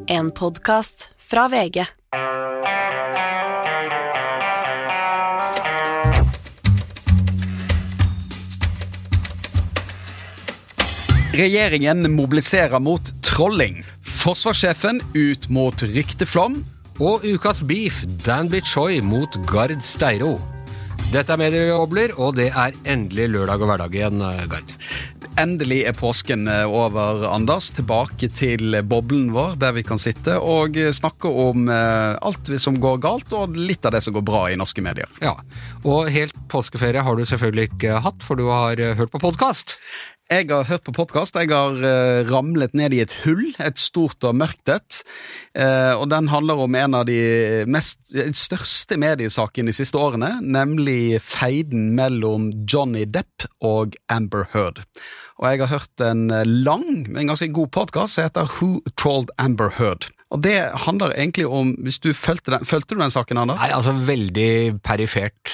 En podcast fra VG. Regjeringen mobiliserer mot trolling. Forsvarssjefen ut mot rykteflom. Og ukas beef, Danby Choi mot Gard Steiro. Dette Mediebobler, og det endelig lørdag og hverdag igjen, Gard. Endelig påsken over, Anders. Tilbake til boblen vår, der vi kan sitte og snakke om alt som går galt, og litt av det som går bra i norske medier. Ja, og helt påskeferie har du selvfølgelig ikke hatt, for du har hørt på podcast. Jeg har hørt på podcast, jeg har ramlet ned i et hull, et stort og mørkt et, og den handler om en av de største mediesakene de siste årene, nemlig feiden mellom Johnny Depp og Amber Heard. Og jeg har hørt en lang, men ganske god podcast som heter Who Trolled Amber Heard? Og det handler egentlig om, hvis du følte du den saken, Anders? Nei, altså veldig perifert,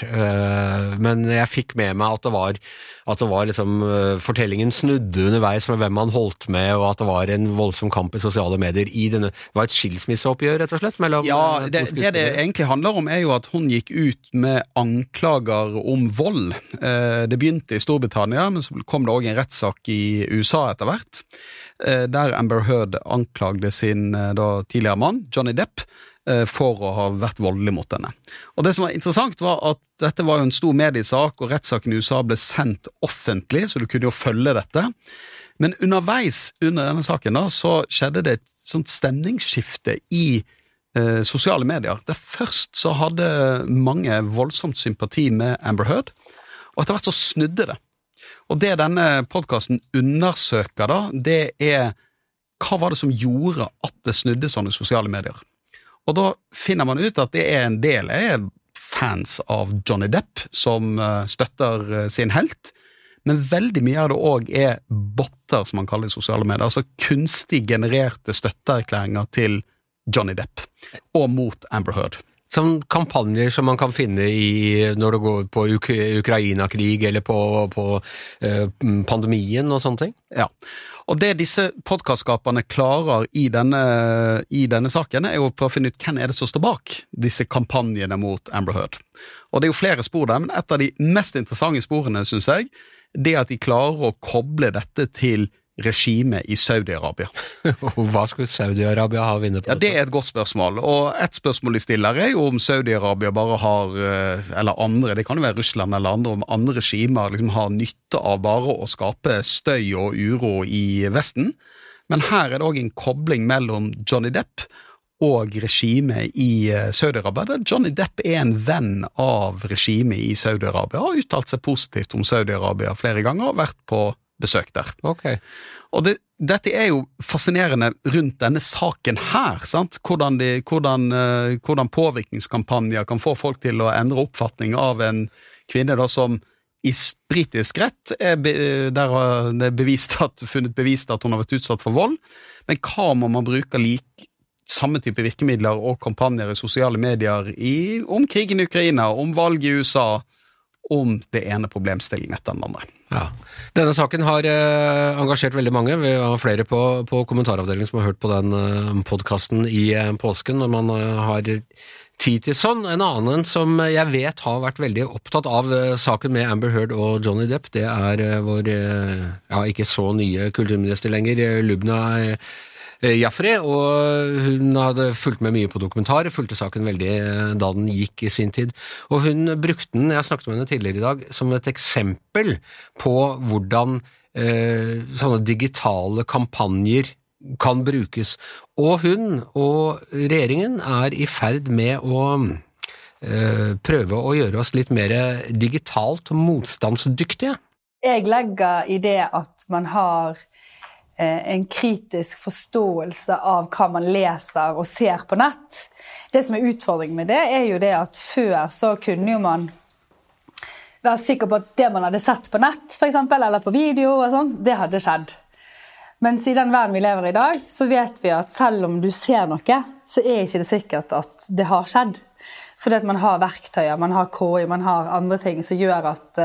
men jeg fikk med meg at det var liksom, fortellingen snudde underveis med hvem man holdt med, og at det var en voldsom kamp i sosiale medier det var et skilsmisseoppgjør, rett og slett, mellom... Ja, det egentlig handler om jo at hun gikk ut med anklager om vold. Det begynte i Storbritannia, men så kom det også en rettssak i USA etter hvert, der Amber Heard anklagde sin tidligere mann, Johnny Depp, for å ha vært voldelig mot henne. Og det som var interessant var at dette var jo en stor mediesak, og rettssaken i USA ble sendt offentlig, så du kunne jo følge dette. Men underveis under denne saken da, så skjedde det et sånt stemningsskifte i sosiale medier. Der først så hadde mange voldsomt sympati med Amber Heard, og etter hvert så snudde det. Og det denne podcasten undersøker da, det hva var det som gjorde at det snudde sånne sosiale medier. Og da finner man ut at det en del fans av Johnny Depp som støtter sin helt, men veldig mye av det også botter, som man kaller det i sosiale medier, altså kunstig genererte støtteerklæringer til Johnny Depp, og mot Amber Heard. Som kampanjer som man kan finne når det går på Ukraina-krig eller på pandemien og sånne ting? Ja, og det disse podcastskaperne klarer i denne saken jo å prøve å finne ut hvem det som står bak disse kampanjene mot Amber Heard. Og det jo flere spor der, men et av de mest interessante sporene, synes jeg, det at de klarer å koble dette til regime i Saudi-Arabia. Hva skulle Saudi-Arabia ha vinnet på? Ja, det et godt spørsmål, og et spørsmål de stiller jo om Saudi-Arabia bare har, eller andre, det kan jo være Russland eller andre, om andre regimer liksom har nytte av bare å skape støy og uro i Vesten. Men her det også en kobling mellom Johnny Depp og regime i Saudi-Arabia, der Johnny Depp en venn av regime i Saudi-Arabia, har uttalt seg positivt om Saudi-Arabia flere ganger og vært på besøk der. Okay. Og dette jo fascinerende rundt denne saken her, sant? Hvordan påvirkningskampanjer kan få folk til å endre oppfatning av en kvinne da, som i britisk rett der det funnet bevist at hun har vært utsatt for vold, men hva må man bruke samme type virkemidler og kampanjer i sosiale medier om krigen i Ukraina, om valg i USA, om det ene problemstillingen etter den andre. Ja. Denne saken har engasjert veldig mange. Vi har flere på kommentaravdelingen som har hørt på den podcasten i påsken, når man har tid til sånn. En annen som jeg vet har vært veldig opptatt av saken med Amber Heard og Johnny Depp, det vår ikke så nye kulturminister lenger, Lubna Jaffrey, og hun hadde fulgt med mye på dokumentarer, fulgte saken veldig da den gikk i sin tid, og hun brukte den, jeg snakket med henne tidligere i dag, som et eksempel på hvordan sånne digitale kampanjer kan brukes, og hun og regjeringen i ferd med å prøve å gjøre oss litt mer digitalt motstandsdyktige. Jeg legger i det at man har en kritisk forståelse av hva man leser og ser på nett. Det som utfordringen med det jo det at før så kunne jo man være sikker på at det man hadde sett på nett, for eksempel, eller på video og sånn, det hadde skjedd. Men i den verden vi lever i dag, så vet vi at selv om du ser noe, så ikke det sikkert at det har skjedd. Fordi at man har verktøyer, man har KI, man har andre ting som gjør at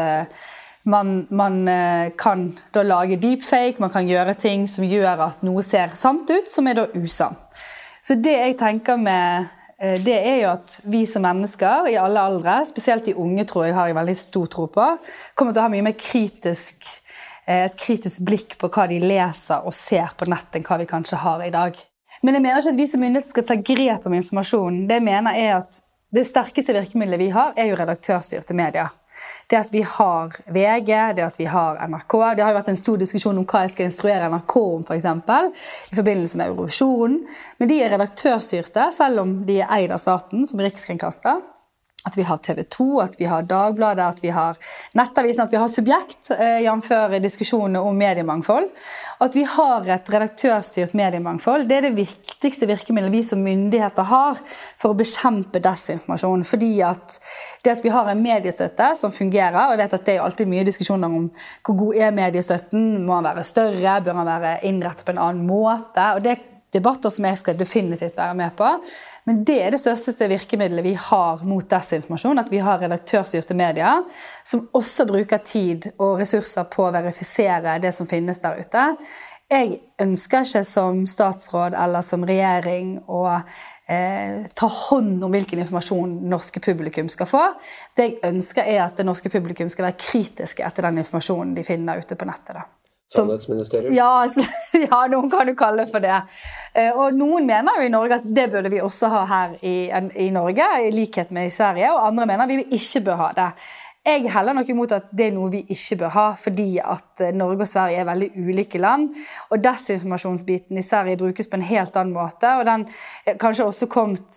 man kan da lage deepfake, man kan gjøre ting som gjør at noe ser sant ut, som da usann. Så det jeg tenker med det jo at vi som mennesker i alle aldre, spesielt de unge tror jeg har jeg veldig stor tro på, kommer til å ha mye mer et kritisk blikk på hva de leser og ser på nett enn hva vi kanskje har i dag. Men jeg mener ikke at vi som myndighet skal ta grep om informasjon. Det jeg mener at det sterkeste virkemidlet vi har jo redaktørstyrte medier. Det at vi har VG, det at vi har NRK. Det har jo vært en stor diskusjon om hva jeg skal instruere NRK om, for eksempel, i forbindelse med Eurovisjonen. Men de redaktørstyrte, selv om de eid av staten, som rikskringkaster. At vi har TV 2, at vi har Dagbladet, at vi har Nettavisen, at vi har Subjekt, jf. Diskusjonene om mediemangfold. At vi har et redaktørstyrt mediemangfold, det det viktigste virkemidlet vi som myndigheter har for å bekjempe desinformasjon. Fordi at det at vi har en mediestøtte som fungerer, og jeg vet at det alltid mye diskusjoner om hvor god mediestøtten, må den være større, bør den være innrettet på en annen måte, og det debatter som jeg skal definitivt være med på. Men det det største virkemidlet vi har mot desinformasjon, at vi har redaktørstyrte medier, som også bruker tid og ressurser på å verifisere det som finnes der ute. Jeg ønsker ikke som statsråd eller som regjering å ta hånd om hvilken informasjon det norske publikum skal få. Det jeg ønsker at det norske publikum skal være kritiske etter den informasjonen de finner ute på nettet da. Sannhetsministerium? Ja, noen kan du kalle for det. Og noen mener jo i Norge at det burde vi også ha her i Norge, i likhet med i Sverige, og andre mener vi ikke bør ha det. Jeg heller nok imot at det noe vi ikke bør ha, fordi at Norge og Sverige veldig ulike land, og desinformasjonsbiten i Sverige brukes på en helt annen måte, og den kanskje også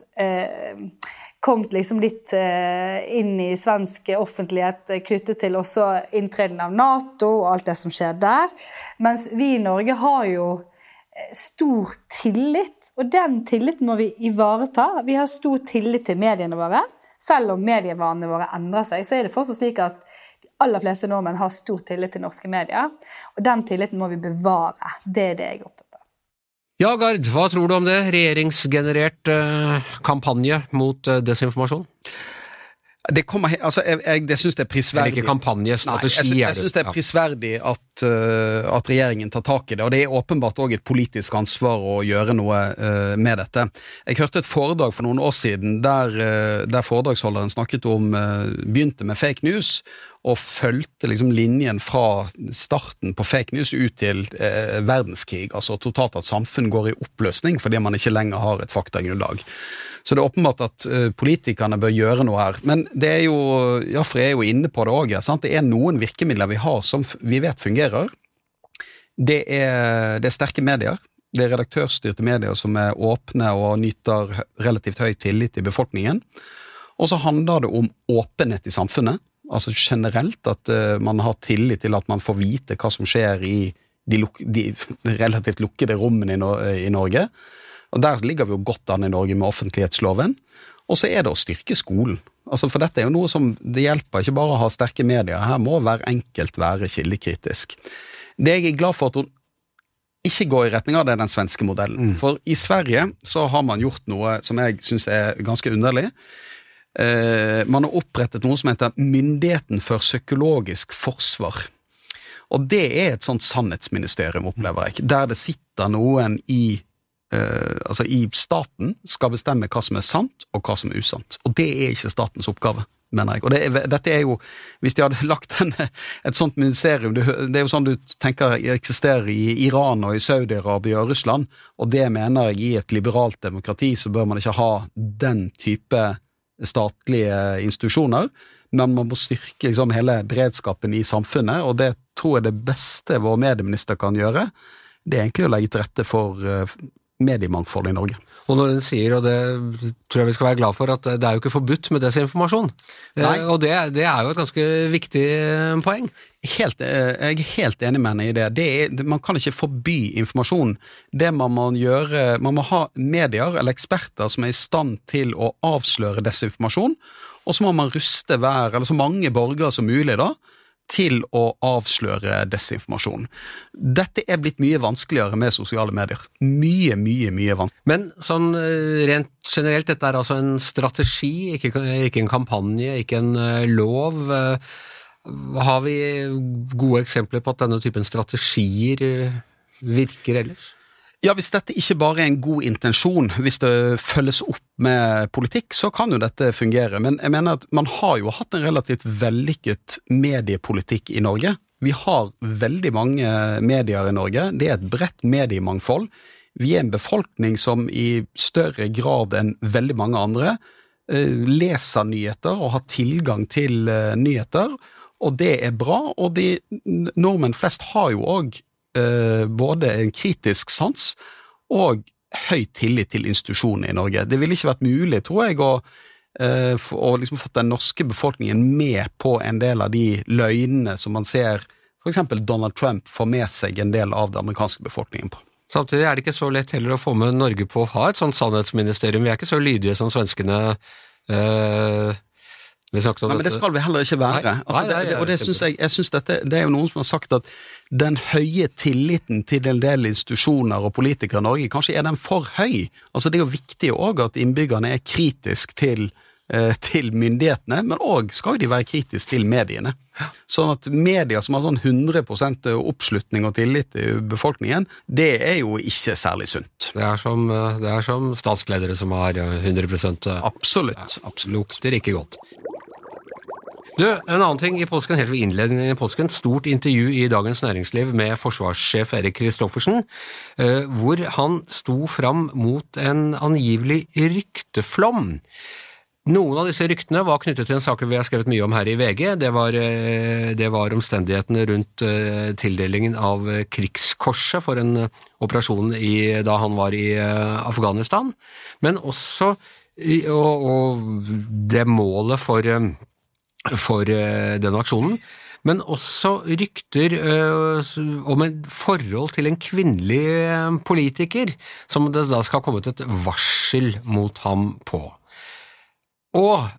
kom liksom litt inn i svensk offentlighet knyttet til også inntreden av NATO og alt det som skjer der. Mens vi i Norge har jo stor tillit, og den tilliten må vi ivareta. Vi har stor tillit til mediene våre. Selv om medievanene våre endrer seg, så det fortsatt slik at de aller fleste nordmenn har stor tillit til norske medier, og den tilliten må vi bevare. Det det jeg er opptatt av. Ja, Gard, hva tror du om det? Regjeringsgenerert kampanje mot desinformasjon? Det kommer, altså, jeg synes det prisverdig. Eller ikke kampanje, strategi. Nei, jeg synes det prisverdig at regjeringen tar tak i det, og det åpenbart også et politisk ansvar å gjøre noe med dette. Jeg hørte et foredrag for noen år siden der foredragsholderen snakket om, begynte med fake news, og følte liksom linjen fra starten på fake news ut til verdenskrig, altså totalt at samfunn går i oppløsning fordi man ikke lenger har et faktagrunnlag. Så det åpenbart at politikerne bør gjøre noe her. Men det jo, Jafri jo inne på det også, sant? Det noen virkemidler vi har som vi vet fungerer. Det sterke medier. Det redaktørstyrte medier som åpne og nyter relativt høy tillit i befolkningen. Og så handler det om åpenhet i samfunnet. Altså generelt at man har tillit til at man får vite hva som skjer i de relativt lukkede rommene i Norge. Og der ligger vi jo godt an i Norge med offentlighetsloven. Og så det å styrke skolen. Altså for dette jo noe som det hjelper ikke bare å ha sterke medier. Her må hver enkelt være kildekritisk. Det jeg glad for at hun ikke går i retning av det den svenske modellen. For i Sverige så har man gjort noe som jeg synes ganske underlig. Man har opprettet noe som heter Myndigheten for psykologisk forsvar. Og det et sånt sannhetsministerium, opplever jeg, der det sitter noen i staten skal bestemme hva som sant og hva som usant. Og det ikke statens oppgave, mener jeg. Og dette jo, hvis de hadde lagt et sånt ministerium, det jo sånn du tenker eksisterer i Iran og i Saudi-Arabia og Russland, og det mener jeg i et liberalt demokrati så bør man ikke ha den type statlige institusjoner, men man må styrke liksom hele beredskapen i samfunnet, og det tror jeg det beste vår medieminister kan gjøre, det egentlig å legge til rette for mediemangfold i Norge. Og når hun sier, og det tror jeg vi skal være glad for, at det jo ikke forbudt med desinformasjon. Og det jo et ganske viktig poeng. Jeg helt enig med henne i det. Man kan ikke forby informasjon. Det man må gjøre, man må ha medier eller eksperter som i stand til å avsløre desinformasjon, og så må man ruste så mange borgere som mulig da, til å avsløre desinformasjon. Dette blitt mye vanskeligere med sosiale medier. Mye vanskeligere. Men sånn rent generelt, dette altså en strategi, ikke en kampanje, ikke en lov. Har vi gode eksempler på at denne typen strategier virker ellers? Ja, hvis dette ikke bare er en god intensjon, hvis det følges opp med politikk, så kan jo dette fungere. Men jeg mener at man har jo hatt en relativt vellykket mediepolitikk i Norge. Vi har veldig mange medier i Norge. Det er et bredt mediemangfold. Vi er en befolkning som i større grad enn veldig mange andre leser nyheter og har tilgang til nyheter, og det er bra. Og nordmenn flest har jo også både en kritisk sans og høy tillit til institusjoner i Norge. Det ville ikke vært mulig, tror jeg, å liksom fått den norske befolkningen med på en del av de løgnene som man ser for eksempel Donald Trump får med seg en del av den amerikanske befolkningen på. Samtidig det ikke så lett heller å få med Norge på å ha et sånt sannhetsministerium. Vi ikke så lydige som svenskene Nei, men det skal vi heller ikke være. Og det synes jeg synes dette, det er jo noen som har sagt at den høye tilliten til en del institusjoner og politikere i Norge, kanskje er den for høy. Altså det er jo viktig også at innbyggerne er kritisk til myndighetene, men også skal de være kritisk til mediene. Sånn at medier som har sånn 100% oppslutning og tillit i befolkningen, det er jo ikke særlig sunt. Det er som statsledere som har 100%. Absolutt. Lukter ikke godt. Du, en annen ting i påsken, helt ved innledningen i påsken, stort intervju i Dagens Næringsliv med forsvarssjef Erik Kristoffersen, hvor han sto fram mot en angivelig rykteflom. Noen av disse ryktene var knyttet til en sak vi har skrevet mye om her i VG. Det var omstendighetene rundt tildelingen av krigskorset for en operasjon da han var i Afghanistan, men også og det målet for den aksjonen, men også rykter om en forhold til en kvinnelig politiker, som det da skal ha kommet et varsel mot ham på. Og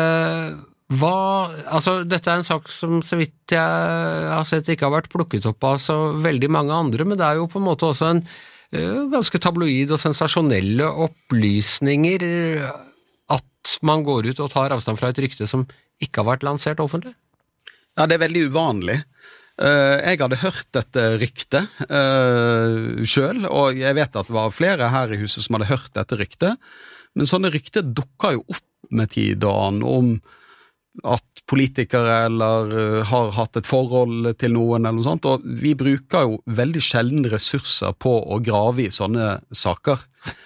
dette er en sak som så vidt jeg har sett ikke har vært plukket opp av så veldig mange andre, men det er jo på en måte også en ganske tabloid og sensasjonelle opplysninger at man går ut og tar avstand fra et rykte som ikke har vært lansert offentlig? Ja, det er veldig uvanlig. Jeg hadde hørt dette ryktet selv, og jeg vet at det var flere her i huset som hadde hørt dette ryktet, men sånne rykter dukker jo opp med tiden om at politikere eller har hatt et forhold til noen eller noe sånt, og vi bruker jo veldig sjelden ressurser på å grave i sånne saker.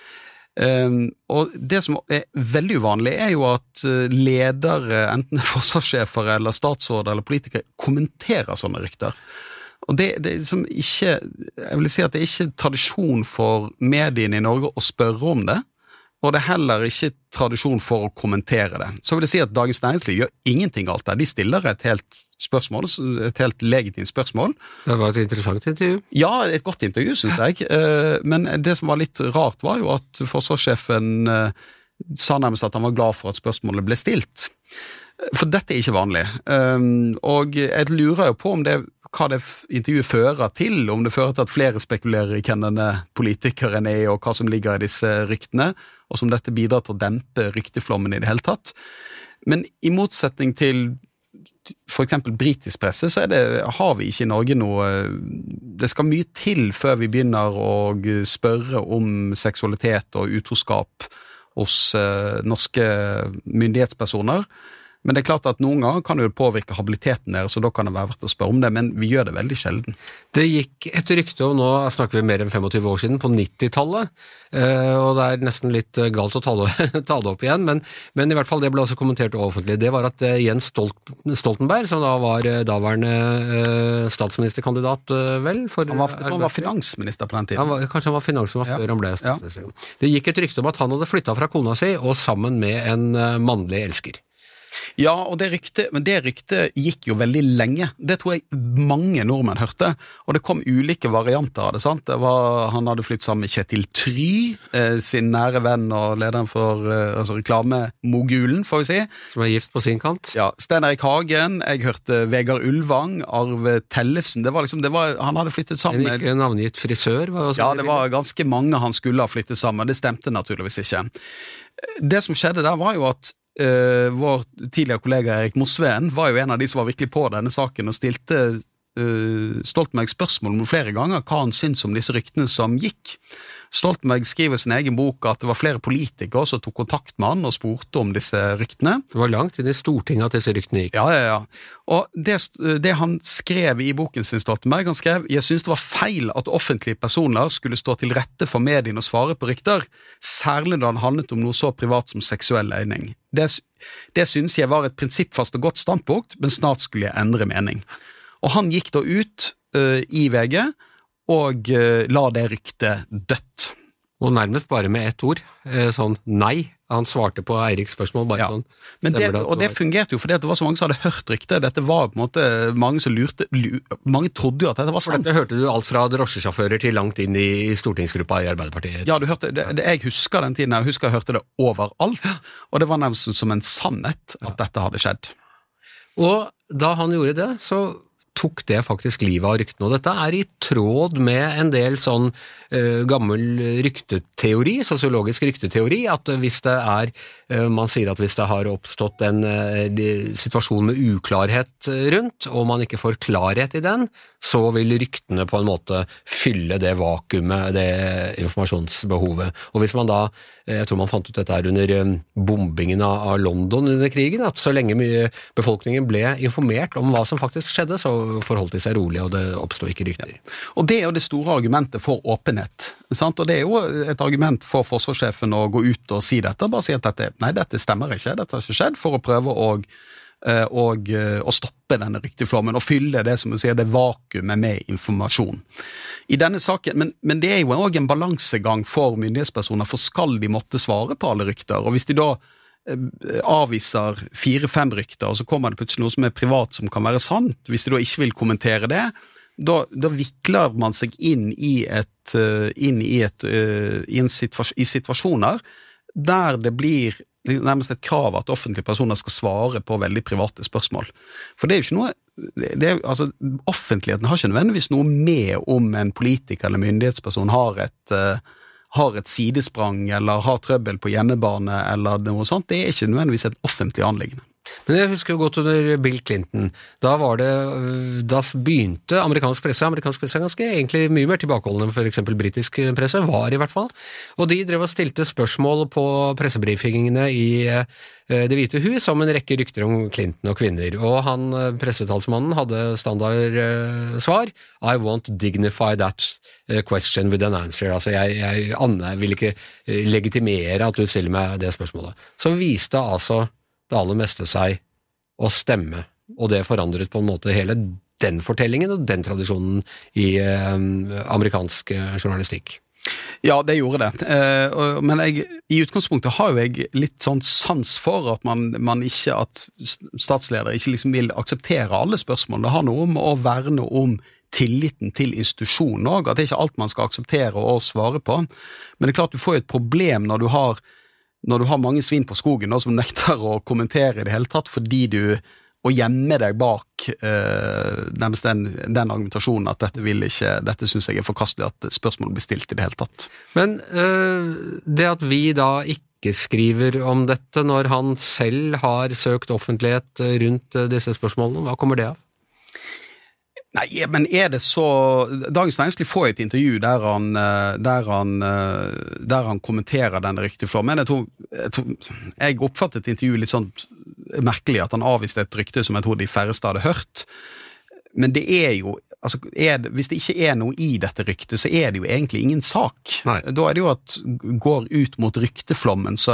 Og det som er veldig uvanlig er jo at ledere, enten forsvarssjefer eller statsråder eller politikere, kommenterer sånne rykter. Og det er liksom ikke, jeg vil si at det er ikke tradisjon for mediene i Norge å spørre om det, og det er heller ikke tradisjon for å kommentere det. Så vil jeg si at Dagens Næringsliv gjør ingenting alt der. De stiller et helt legitimt spørsmål. Det var et interessant intervju. Ja, et godt intervju, synes jeg. Men det som var litt rart var jo at forsvarssjefen sa nærmest at han var glad for at spørsmålet ble stilt. For dette er ikke vanlig. Og jeg lurer jo på om hva det intervjuet fører til, om det fører til at flere spekulerer i hvem denne politikeren er, og hva som ligger i disse ryktene, og som dette bidrar til å dempe rykteflommen i det hele tatt. Men i motsetning til for eksempel britisk presse, så har vi ikke i Norge noe, det skal mye til før vi begynner å spørre om seksualitet og utroskap hos norske myndighetspersoner. Men det er klart at noen ganger kan det jo påvirke habiliteten der, så da kan det være verdt å spørre om det, men vi gjør det veldig sjelden. Det gikk et rykte, og nå snakker vi mer enn 25 år siden, på 90-tallet, og det er nesten litt galt å ta det opp igjen, men i hvert fall det ble også kommentert offentlig. Det var at Jens Stoltenberg, som da var daværende statsministerkandidat, vel? Han var finansminister på den tiden. Kanskje han var finansminister før han ble statsminister. Ja. Det gikk et rykte om at han hadde flyttet fra kona si, og sammen med en mannlig elsker. Ja, og det ryktet gikk jo veldig lenge. Det tror jeg mange nordmenn hørte, og det kom ulike varianter av det, sant? Han hadde flyttet sammen med Kjetil Try, sin nære venn og lederen for reklamemogulen, får vi si. Som er gift på sin kant. Ja, Stein Erik Hagen, jeg hørte Vegard Ulvang, Arve Tellefsen, han hadde flyttet sammen med... En ikke navngitt frisør? Ja, det var ganske mange han skulle ha flyttet sammen, det stemte naturligvis ikke. Det som skjedde der var jo at vår tidligere kollega Erik Mosveen var jo en av de som var virkelig på denne saken og stilte Stoltenberg spørsmål om flere ganger hva han synes om disse ryktene som gikk. Stoltenberg skriver i sin egen bok at det var flere politikere som tok kontakt med han og spurte om disse ryktene. Det var langt inn i Stortinget at disse ryktene gikk. Ja. Og det han skrev i boken sin, Stoltenberg, han skrev: «Jeg synes det var feil at offentlige personer skulle stå til rette for mediene og svare på rykter, særlig da han handlet om noe så privat som seksuell legning. Det synes jeg var et prinsippfast og godt standpunkt, men snart skulle jeg endre mening.» Og han gikk da ut i VG og la det ryktet dødt. Og nærmest bare med ett ord, sånn nei. Han svarte på Eiriks spørsmål bare sånn. Men det fungerte jo fordi det var så mange som hadde hørt ryktet. Dette var på en måte mange som lurte, mange trodde jo at dette var sant. For dette hørte du alt fra drosjesjåfører til langt inn i stortingsgruppa i Arbeiderpartiet. Ja, du hørte, jeg husker den tiden, jeg hørte det overalt, og det var nærmest som en sannhet at dette hadde skjedd. Og da han gjorde det, så tok det faktisk livet av ryktene, og dette i tråd med en del sånn gammel rykteteori, sosiologisk rykteteori, at hvis det man sier at hvis det har oppstått en situasjon med uklarhet rundt, og man ikke får klarhet i den, så vil ryktene på en måte fylle det vakuumet, det informasjonsbehovet. Og hvis man da, jeg tror man fant ut dette under bombingen av London under krigen, at så lenge befolkningen ble informert om hva som faktisk skjedde, så forholdt de seg rolig, og det oppstod ikke rykter. Og det jo det store argumentet for åpenhet, sant? Og det jo et argument for forsvarssjefen å gå ut og si dette, bare si at dette stemmer ikke, dette har ikke skjedd, for å prøve å stoppe denne rykteflommen, og fylle det som du sier, det vakuumet med informasjon. I denne saken, men det jo også en balansegang for myndighetspersoner, for skal de måtte svare på alle rykter, og hvis de da avviser 4-5 rykter, og så kommer det plutselig noe som privat som kan være sant, hvis de da ikke vil kommentere det, da vikler man seg inn i situasjoner der det blir nærmest et krav at offentlige personer skal svare på veldig private spørsmål. For det jo ikke noe, altså offentligheten har ikke nødvendigvis noe med om en politiker eller myndighetsperson har et sidesprang eller har trøbbel på hjemmebane eller noe sånt. Det ikke nødvendigvis et offentlig anliggende. Men jeg husker jo godt under Bill Clinton. Da begynte amerikansk presse ganske egentlig mye mer tilbakeholdende enn for eksempel britisk presse, var i hvert fall. Og de drev og stilte spørsmål på pressebrifingene i Det hvite hus om en rekke rykter om Clinton og kvinner. Og han, pressetalsmannen, hadde standard svar: I won't dignify that question with an answer. Altså, jeg vil ikke legitimere at du stiller meg det spørsmålet. Så viste altså det aller meste seg å stemme, og det forandret på en måte hele den fortellingen og den tradisjonen i amerikansk journalistikk. Ja, det gjorde det. Men i utgangspunktet har jo jeg litt sånn sans for at man ikke, at statsledere ikke liksom vil akseptere alle spørsmål. Det har noe om å verne om tilliten til institusjonen også, at det ikke alt man skal akseptere og svare på. Men det klart du får jo et problem når du har mange svin på skogen som nekter å kommentere i det hele tatt, fordi du å gjemme deg bak nærmest den argumentasjonen at dette synes jeg forkastelig at spørsmålet blir stilt i det hele tatt. Men det at vi da ikke skriver om dette når han selv har søkt offentlighet rundt disse spørsmålene, hva kommer det av? Nei, men det så Dagens Næringsliv får et intervju der han kommenterer denne rykteflommen. Jeg oppfattet intervjuet litt sånn merkelig at han avviste et rykte som jeg tror de færreste hadde hørt. Men det jo altså, hvis det ikke noe i dette ryktet, så det jo egentlig ingen sak. Nei. Da det jo at går ut mot rykteflommen, så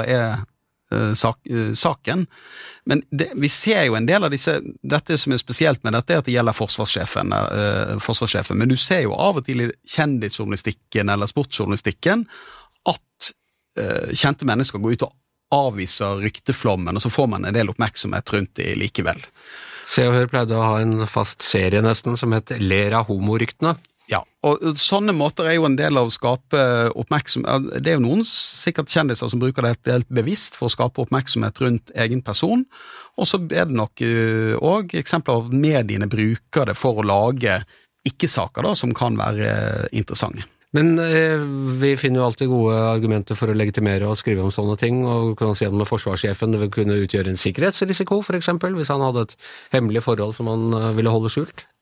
saken. Men vi ser jo en del av dette som spesielt med dette, at det gjelder forsvarssjefen, men du ser jo av og til i kjendisjournalistikken eller sportsjournalistikken at kjente mennesker går ut og avviser rykteflommen, og så får man en del oppmerksomhet rundt det likevel. Se og Hør pleide å ha en fast serie nesten som heter Ler av homoryktene. Ja, og sånne måter jo en del av å skape oppmerksomhet. Det jo noen sikkert kjendiser som bruker det helt bevisst for å skape oppmerksomhet rundt egen person, og så det nok også eksempler av mediene bruker det for å lage ikke-saker da, som kan være interessante. Men vi finner jo alltid gode argumenter for å legitimere og skrive om sånne ting, og kan si at med forsvarssjefen det vil kunne utgjøre en sikkerhetsrisiko, for eksempel, hvis han hadde et hemmelig forhold som han ville holde skjult.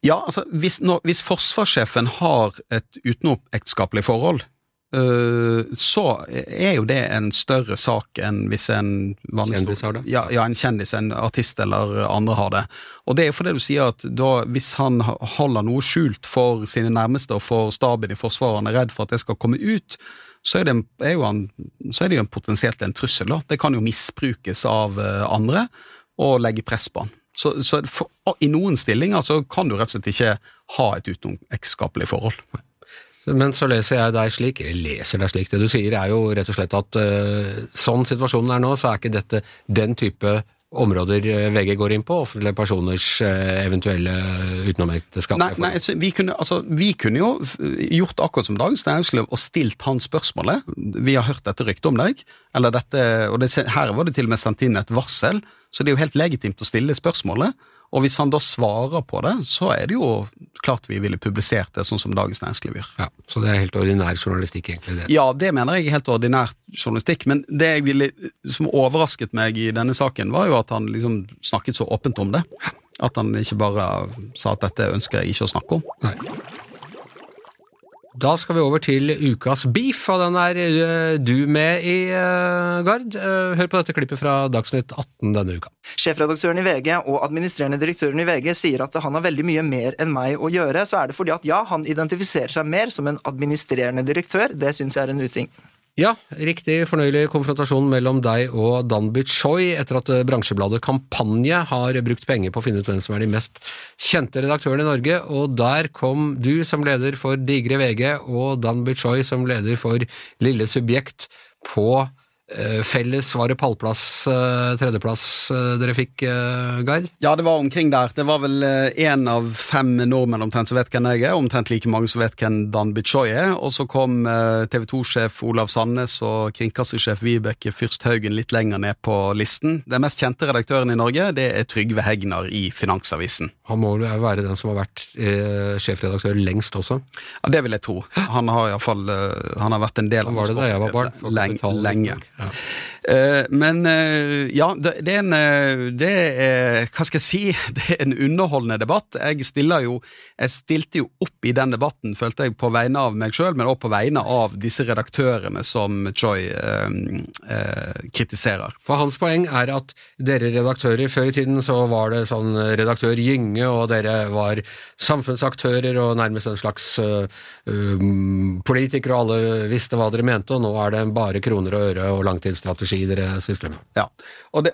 Ja, altså, hvis forsvarssjefen har et utenomekteskapelig forhold, så jo det en større sak enn hvis en Kjendis har det? Ja, en kjendis, en artist eller andre har det. Og det fordi du sier at hvis han holder noe skjult for sine nærmeste og for staben i forsvaret, han redd for at det skal komme ut, så det jo potensielt en trussel. Da. Det kan jo misbrukes av andre og legge press på han. Så i noen stillinger så kan du rett og slett ikke ha et utenomekteskapelig forhold. Men så leser jeg deg slik, det du sier jo rett og slett at sånn situasjonen nå, så ikke dette den type områder VG går inn på, offentlige personers eventuelle utenomekteskaplige forhold. Nei, vi kunne jo gjort akkurat som Dagens Næringsliv og stilt han spørsmålet. Vi har hørt dette rykte om deg, eller dette, og her var det til og med sendt inn et varsel, så det jo helt legitimt å stille spørsmålet, og hvis han da svarer på det, så det jo klart vi ville publisert det sånn som Dagens Næringsliv gjør. Ja, så det helt ordinær journalistikk egentlig det? Ja, det mener jeg helt ordinær journalistikk, men det som overrasket meg i denne saken var jo at han liksom snakket så åpent om det, at han ikke bare sa at dette ønsker jeg ikke å snakke om. Nei. Da skal vi over til ukas beef, og den du med i, Gard. Hør på dette klippet fra Dagsnytt 18 denne uka. Sjefredaktøren i VG og administrerende direktøren i VG sier at han har veldig mye mer enn meg å gjøre, så det fordi at han identifiserer seg mer som en administrerende direktør. Det synes jeg en uting. Ja, riktig fornøyelig konfrontasjon mellom deg og Danby Choi etter at bransjebladet Kampanje har brukt penger på å finne ut hvem som de mest kjente redaktørene i Norge, og der kom du som leder for Digre VG og Danby Choi som leder for Lille Subjekt på felles, var det pallplass, tredjeplass dere fikk, Gard? Ja, det var omkring der. Det var vel 1 av 5 nordmenn omtrent som vet hvem jeg omtrent like mange som vet hvem Danby Choi og så kom TV 2-sjef Olav Sandnes og kringkastersjef Vibeke Fyrsthaugen litt lenger ned på listen. Den mest kjente redaktøren i Norge, det Trygve Hegnar i Finansavisen. Han må jo være den som har vært sjefredaktør lengst også? Ja, det vil jeg tro. Han har i hvert fall vært en del av var det da jeg var barn? Lenge. Ja. Men ja, det hva skal jeg si, det en underholdende debatt. Jeg stilte jo opp i den debatten, følte jeg, på vegne av meg selv, men også på vegne av disse redaktørene som Choi kritiserer. For hans poeng at dere redaktører, før i tiden så var det sånn redaktør Gynge, og dere var samfunnsaktører og nærmest en slags politikere, og alle visste hva dere mente, og nå det bare kroner og øre og langtidsstrategi dere sysler med. Ja, og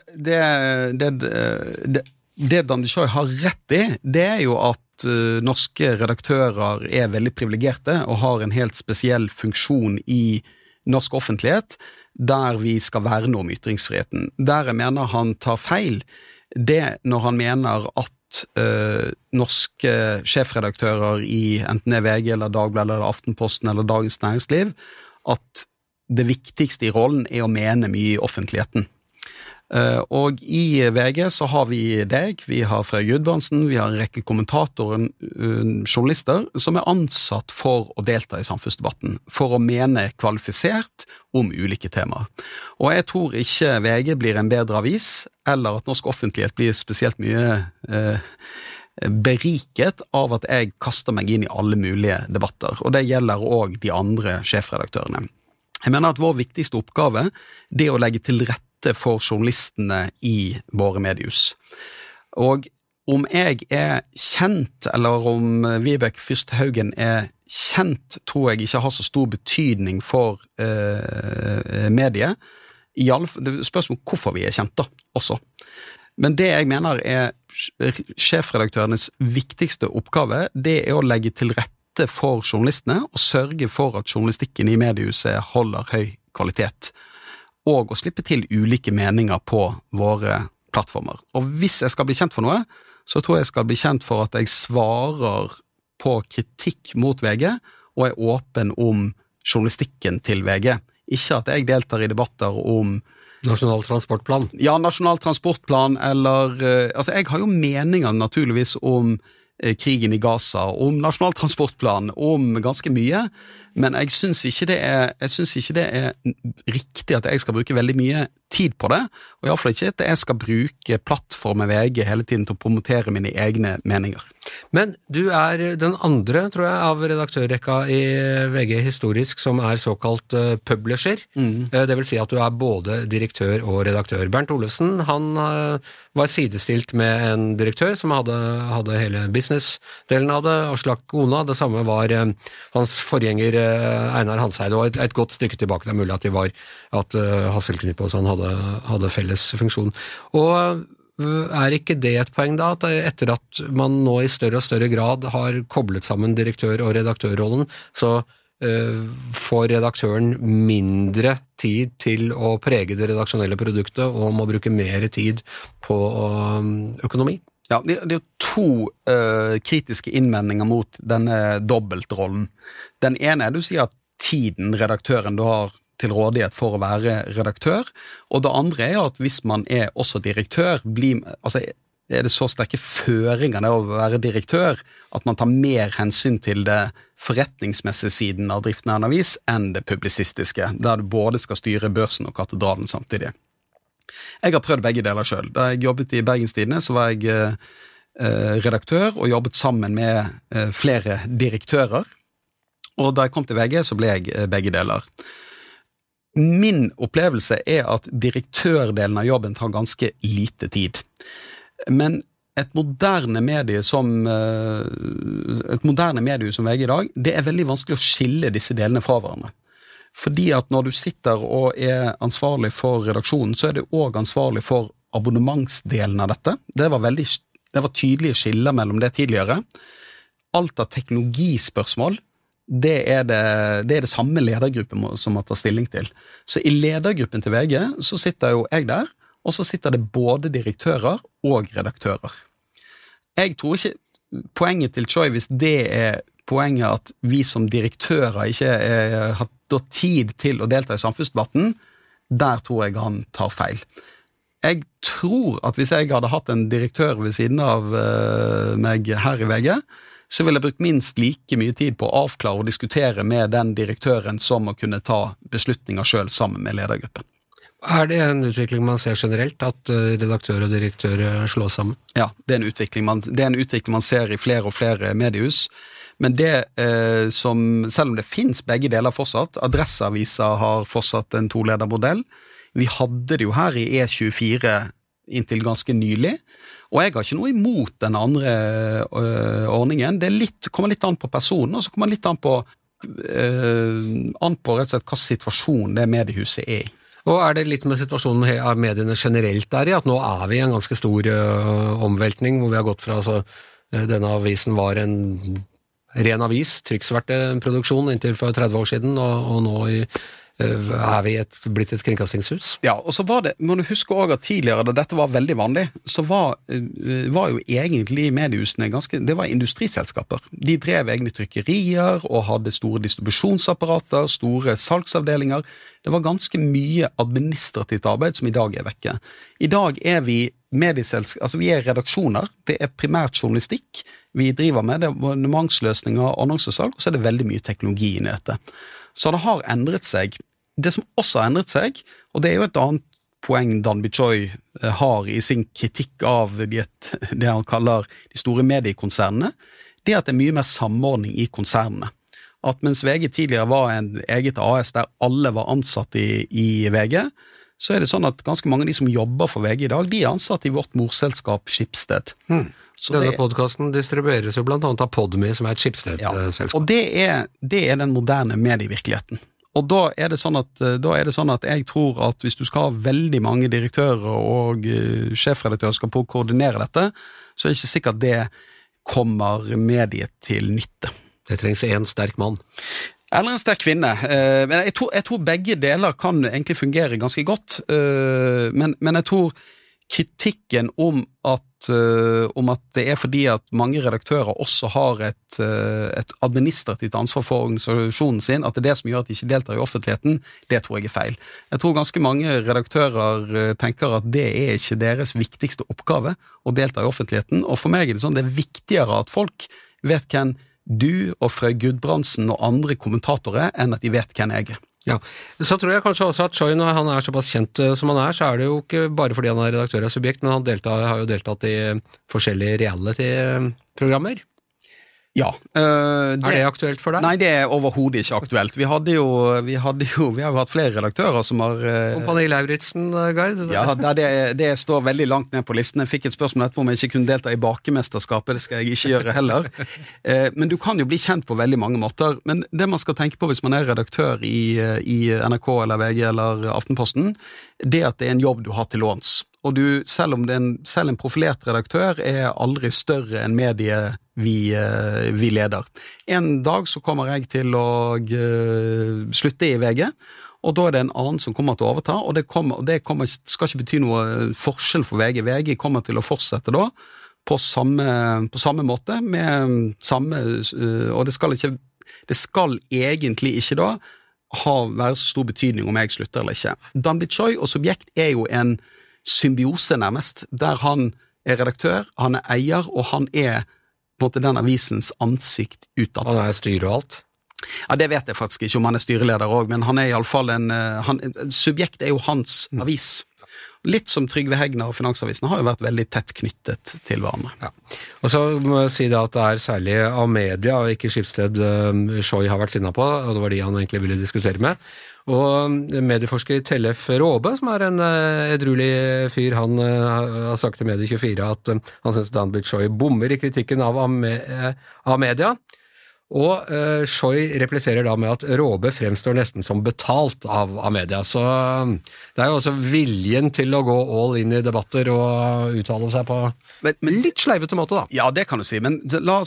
det Danby Choi har rett i, det jo at norske redaktører veldig privilegerte og har en helt spesiell funksjon i norsk offentlighet, der vi skal verne om ytringsfriheten. Der jeg mener han tar feil, det når han mener at norske sjefredaktører i enten VG eller Dagbladet eller Aftenposten eller Dagens Næringsliv, at det viktigste i rollen å mene mye i offentligheten. Og i VG så har vi deg, vi har Frøy Gudbrandsen, vi har en rekke kommentatorer, journalister, som ansatt for å delta i samfunnsdebatten, for å mene kvalifisert om ulike temaer. Og jeg tror ikke VG blir en bedre avis, eller at norsk offentlighet blir spesielt mye beriket av at jeg kaster meg inn i alle mulige debatter, og det gjelder også de andre sjefredaktørene. Jeg mener at vår viktigste oppgave å legge til rette for journalistene i våre mediehus. Og om jeg kjent, eller om Vibeke Fyrsthaugen kjent, tror jeg ikke har så stor betydning for mediet. Det spørsmål hvorfor vi kjent da, også. Men det jeg mener sjefredaktørenes viktigste oppgave, det å legge til rette for journalistene og sørge for at journalistikken i mediehuset holder høy kvalitet, og å slippe til ulike meninger på våre plattformer. Og hvis jeg skal bli kjent for noe, så tror jeg skal bli kjent for at jeg svarer på kritikk mot VG, og åpen om journalistikken til VG. Ikke at jeg deltar i debatter om Nasjonal transportplan? Ja, Nasjonal transportplan, eller jeg har jo meninger naturligvis om krigen i Gaza, om Nasjonal transportplan, om ganske mye, men jeg synes ikke det riktig at jeg skal bruke veldig mye tid på det, og i hvert fall ikke at jeg skal bruke plattformen VG hele tiden til å promotere mine egne meninger. Men du den andre, tror jeg, av redaktørrekka i VG historisk som såkalt publisher. Det vil si at du både direktør og redaktør. Bernt Olufsen, han var sidestilt med en direktør som hadde hele business-delen av det. Aslak Ona, det samme var hans forgjenger Einar Hanseide, og et godt stykke tilbake. Det mulig at Hasselknipp og sånn hadde felles funksjon. Og ikke det et poeng da, at etter at man nå i større og større grad har koblet sammen direktør- og redaktørrollen, så får redaktøren mindre tid til å prege det redaksjonelle produktet, og må bruke mer tid på økonomi? Ja, det jo to kritiske innvendinger mot denne dobbeltrollen. Den ene du sier at tiden redaktøren du har til rådighet for å være redaktør, og det andre at hvis man også direktør, det så sterke føringer av å være direktør, at man tar mer hensyn til det forretningsmessige siden av driften av en avis enn det publisistiske, der du både skal styre børsen og katedralen samtidig. Jeg har prøvd begge deler selv. Da jeg jobbet i Bergens Tidende, så var jeg redaktør og jobbet sammen med flere direktører, og da jeg kom til VG så ble jeg begge deler. Min opplevelse at direktørdelen av jobben tar ganske lite tid. Men et moderne medie som VG i dag, det veldig vanskelig å skille disse delene fra hverandre. Fordi at når du sitter og ansvarlig for redaksjonen, så du også ansvarlig for abonnementsdelen av dette. Det var tydelige skiller mellom det tidligere. Alt av teknologispørsmål, det det samme ledergruppen som må ta stilling til. Så i ledergruppen til VG så sitter jo jeg der, og så sitter det både direktører og redaktører. Jeg tror ikke poenget til Choi, hvis det poenget at vi som direktører ikke har hatt tid til å delta i samfunnsdebatten, der tror jeg han tar feil. Jeg tror at hvis jeg hadde hatt en direktør ved siden av meg her i VG, så ville jeg brukt minst like mye tid på å avklare og diskutere med den direktøren som å kunne ta beslutninger selv sammen med ledergruppen. Det en utvikling man ser generelt, at redaktør og direktør slås sammen? Ja, det en utvikling man ser i flere og flere mediehus. Men selv om det finnes begge deler fortsatt, Adresseaviser har fortsatt en toledermodell. Vi hadde det jo her i E24 inntil ganske nylig, og jeg har ikke noe imot den andre ordningen. Det kommer litt an på personen, og så kommer litt an på rett og slett hva situasjon det mediehuset i. Og det litt med situasjonen av mediene generelt der i, at nå vi i en ganske stor omveltning, hvor vi har gått fra, denne avisen var en ren avis, trykksverteproduksjon inntil for 30 år siden, og nå vi blitt et kringkastingshus. Ja, og så var det, må du huske også at tidligere, da dette var veldig vanlig, så var jo egentlig mediehusene det var industriselskaper. De drev egne trykkerier og hadde store distribusjonsapparater, store salgsavdelinger. Det var ganske mye administrativt arbeid som i dag vekke. I dag vi medieselskaper, vi redaksjoner, det primært journalistikk, vi driver med det, abonnementsløsninger, annonsesalg, og så det veldig mye teknologi i dette. Så det har endret seg. Det som også har endret seg, og det jo et annet poeng Danby Choi har i sin kritikk av det han kaller de store mediekonsernene, det at det mye mer samordning i konsernene. At mens VG tidligere var en eget AS der alle var ansatt i VG, så det sånn at ganske mange av de som jobber for VG i dag, de ansatt i vårt morselskap Schibsted. Denne podcasten distribueres jo blant annet av Podme, som et Schibsted-selskap. Ja, og det den moderne medievirkeligheten. Og da det sånn at jeg tror at hvis du skal ha veldig mange direktører og sjefredaktører skal på å koordinere dette, så det ikke sikkert det kommer mediet til nytte. Det trengs en sterk mann. Eller en sterk kvinne. Men jeg tror begge deler kan egentlig fungere ganske godt. Men jeg tror kritikken om at det fordi at mange redaktører også har et administrativt ansvar for organisasjonen sin, at det som gjør at de ikke deltar i offentligheten, det tror jeg feil. Jeg tror ganske mange redaktører tenker at det ikke deres viktigste oppgave å delta i offentligheten, og for meg det sånn, det viktigere at folk vet hvem du og Frøy Gudbrandsen og andre kommentatorer enn at de vet hvem jeg Ja, så tror jeg kanskje også at Choi, når han såpass kjent som han så det jo ikke bare fordi han redaktør av Subjekt, men han har jo deltatt i forskjellige reality programmer? Ja. Er det aktuelt for deg? Nei, det er overhodet ikke aktuelt. Vi har jo hatt flere redaktører som har Kompani Lauritzen, Gard? Ja, det står veldig langt ned på listen. Jeg fikk et spørsmål etterpå om jeg ikke kunne delta i bakemesterskapet. Det skal jeg ikke gjøre heller. Men du kan jo bli kjent på veldig mange måter. Men det man skal tenke på hvis man er redaktør i NRK eller VG eller Aftenposten, det at det er en jobb du har til låns. Og selv en profilert redaktør er aldri større enn mediet vi leder. En dag så kommer jeg til å slutte i VG, og da er det en annen som kommer til å overta, og det skal ikke bety noe forskjell for VG. VG kommer til å fortsette da på samme måte, med samme, og det skal egentlig ikke da være så stor betydning om jeg slutter eller ikke. Dan Bichoy og Subjekt er jo en symbiose nærmest, der han er redaktør, han er eier, og han er på en måte den avisens ansikt utad. Han er styre og alt? Ja, det vet jeg faktisk ikke om han er styreleder også, men han er i alle fall Subjekt er jo hans avis. Litt som Trygve Hegnar og Finansavisen har jo vært veldig tett knyttet til hverandre. Ja. Og så må jeg si da at det er særlig Amedia og ikke Skipsted Schou har vært sinnet på, og det var de han egentlig ville diskutere med. Og medieforsker Tellef Råbe, som er en edruelig fyr, han har sagt til Medie24 at han synes Dan Bichoy bommer i kritikken av Amedia. Og Schou repliserer da med at Råbe fremstår nesten som betalt av Amedia. Så det er jo også viljen til å gå all in i debatter og uttale seg på litt sleivete måte da. Ja, det kan du si, men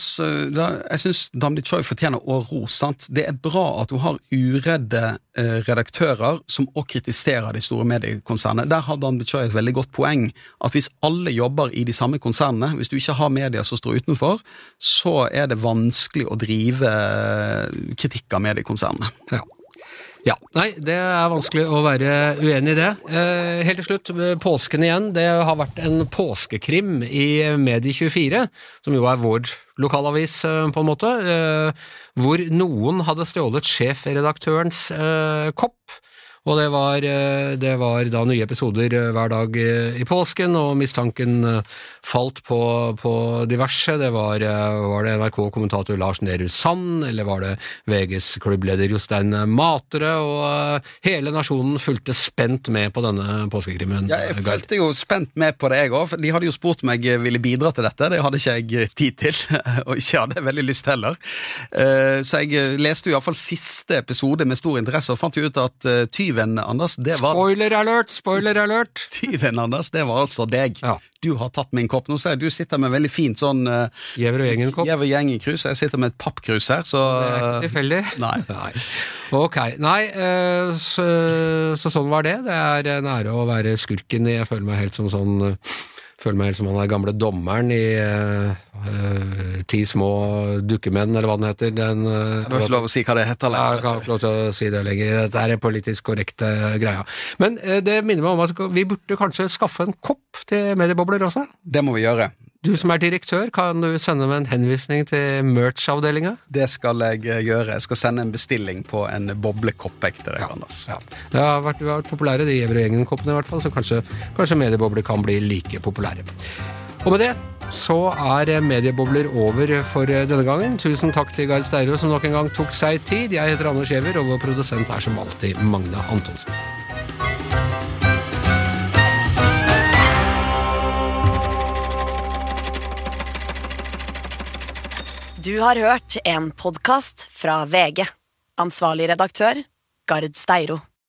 jeg synes Dan Bichoy fortjener å ros, sant? Det er bra at du har uredde redaktører som også kritiserer de store mediekonsernene. Der har Dan Bichoy et veldig godt poeng, at hvis alle jobber i de samme konsernene, hvis du ikke har media som står utenfor, så er det vanskelig å drive kritikk av mediekonsernene. Ja, nei, det er vanskelig å være uenig i det. Helt til slutt, påsken igjen. Det har vært en påskekrim i Medie24, som jo er vår lokalavis på en måte, hvor noen hadde stjålet sjefredaktørens kopp. Og det var da nye episoder hver dag i påsken, og mistanken falt på diverse. Det var det NRK-kommentator Lars Nehru Sand, eller var det VGs klubbleder Jostein Matre, og hele nasjonen fulgte spent med på denne påskekrimen. Ja, jeg fulgte jo spent med på det jeg også, for de hadde jo spurt om jeg ville bidra til dette. Det hadde ikke jeg tid til, og ikke hadde veldig lyst heller. Så jeg leste jo i hvert fall siste episode med stor interesse, og fant jo ut at Anders, det var... Spoiler alert! Tyven, Anders, det var altså deg. Ja. Du har tatt min kopp. Nå ser jeg, du sitter med veldig fint sånn... Gjever og Gjengen-kopp. Gjever og Gjengen-krus. Jeg sitter med et pappkrus her, så... Det er ikke tilfeldig. Nei. Ok. Nei, så sånn var det. Det er en ære å være skurken. Jeg føler meg helt som han er gamle dommeren i 10 små dukkemenn, eller hva den heter. Du har ikke lov å si hva det heter. Jeg har ikke lov til å si det lenger. Dette er en politisk korrekte greia. Men det minner meg om at vi burde kanskje skaffe en kopp til mediebobler også. Det må vi gjøre. Du som er direktør, kan du sende meg en henvisning til merch-avdelingen? Det skal jeg gjøre. Jeg skal sende en bestilling på en boblekopp til deg, Anders. Ja. Det har vært populære, de Gjever og Gjengen-koppene i hvert fall, så kanskje mediebobler kan bli like populære. Og med det så er mediebobler over for denne gangen. Tusen takk til Gard Steiro som nok en gang tok seg tid. Jeg heter Anders Gjever, og vår produsent er som alltid Magne Antonsen. Du har hørt en podcast fra VG. Ansvarlig redaktør, Gard Steiro.